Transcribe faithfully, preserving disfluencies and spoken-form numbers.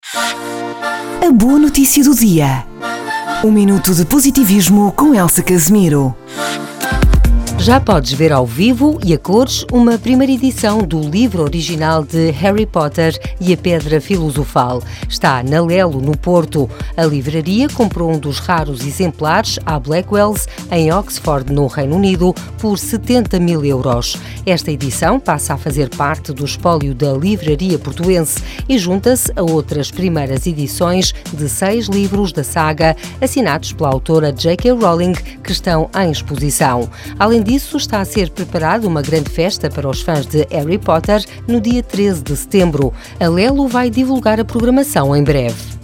A boa notícia do dia. Um minuto de positivismo com Elsa Casemiro. Já podes ver ao vivo e a cores uma primeira edição do livro original de Harry Potter e a Pedra Filosofal. Está na Lelo, no Porto. A livraria comprou um dos raros exemplares à Blackwells, em Oxford, no Reino Unido, por setenta mil euros. Esta edição passa a fazer parte do espólio da livraria portuense e junta-se a outras primeiras edições de seis livros da saga, assinados pela autora J K Rowling, que estão em exposição. Além disso, está a ser preparada uma grande festa para os fãs de Harry Potter no dia treze de setembro. A Lelo vai divulgar a programação em breve.